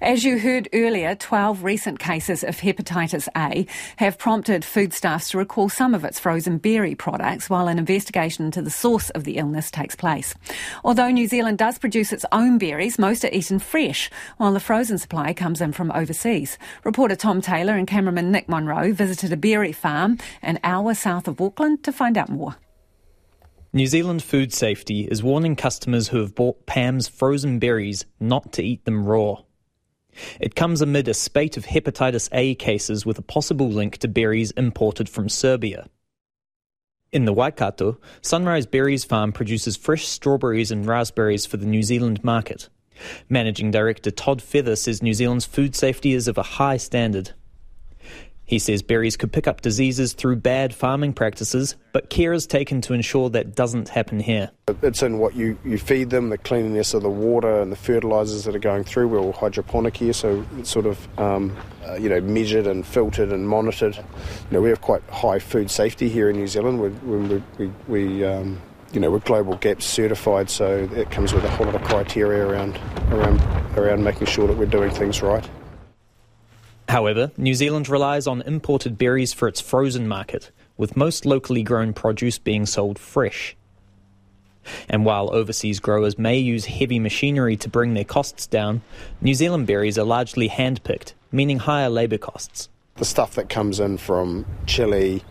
As you heard earlier, 12 recent cases of hepatitis A have prompted Foodstuffs to recall some of its frozen berry products while an investigation into the source of the illness takes place. Although New Zealand does produce its own berries, most are eaten fresh, while the frozen supply comes in from overseas. Reporter Tom Taylor and cameraman Nick Monroe visited a berry farm an hour south of Auckland to find out more. New Zealand Food Safety is warning customers who have bought Pam's frozen berries not to eat them raw. It comes amid a spate of hepatitis A cases with a possible link to berries imported from Serbia. In the Waikato, Sunrise Berries Farm produces fresh strawberries and raspberries for the New Zealand market. Managing Director Todd Feather says New Zealand's food safety is of a high standard. He says berries could pick up diseases through bad farming practices, but care is taken to ensure that doesn't happen here. It's in what you feed them, the cleanliness of the water and the fertilisers that are going through. We're all hydroponic here, so it's sort of measured and filtered and monitored. We have quite high food safety here in New Zealand. We're Global GAPS certified, so it comes with a whole lot of criteria around making sure that we're doing things right. However, New Zealand relies on imported berries for its frozen market, with most locally grown produce being sold fresh. And while overseas growers may use heavy machinery to bring their costs down, New Zealand berries are largely hand-picked, meaning higher labour costs. The stuff that comes in from Chile,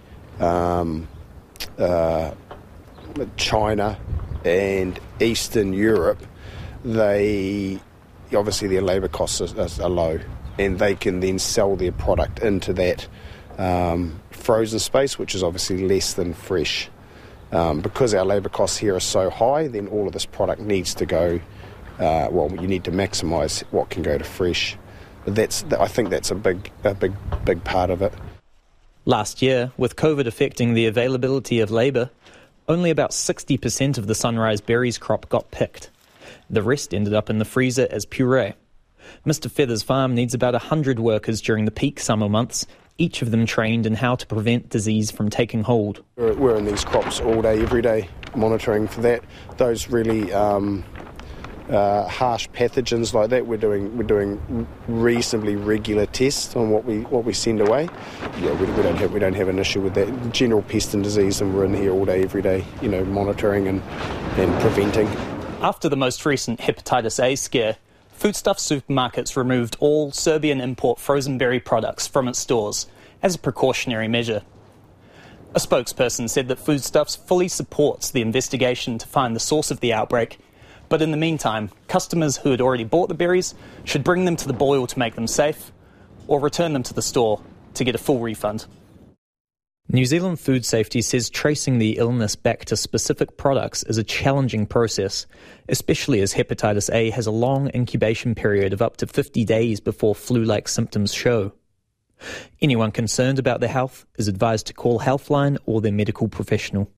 China and Eastern Europe, obviously their labour costs are low, and they can then sell their product into that frozen space, which is obviously less than fresh. Because our labour costs here are so high, then all of this product needs to go, you need to maximise what can go to fresh. But I think that's a big part of it. Last year, with COVID affecting the availability of labour, only about 60% of the Sunrise Berries crop got picked. The rest ended up in the freezer as puree. Mr. Feather's farm needs about 100 workers during the peak summer months, each of them trained in how to prevent disease from taking hold. We're in these crops all day, every day, monitoring for that. Those really harsh pathogens like that, we're doing reasonably regular tests on what we send away. Yeah, we don't have an issue with that. General pest and disease, and we're in here all day, every day, monitoring and preventing. After the most recent hepatitis A scare, Foodstuffs supermarkets removed all Serbian import frozen berry products from its stores as a precautionary measure. A spokesperson said that Foodstuffs fully supports the investigation to find the source of the outbreak, but in the meantime, customers who had already bought the berries should bring them to the boil to make them safe, or return them to the store to get a full refund. New Zealand Food Safety says tracing the illness back to specific products is a challenging process, especially as hepatitis A has a long incubation period of up to 50 days before flu-like symptoms show. Anyone concerned about their health is advised to call Healthline or their medical professional.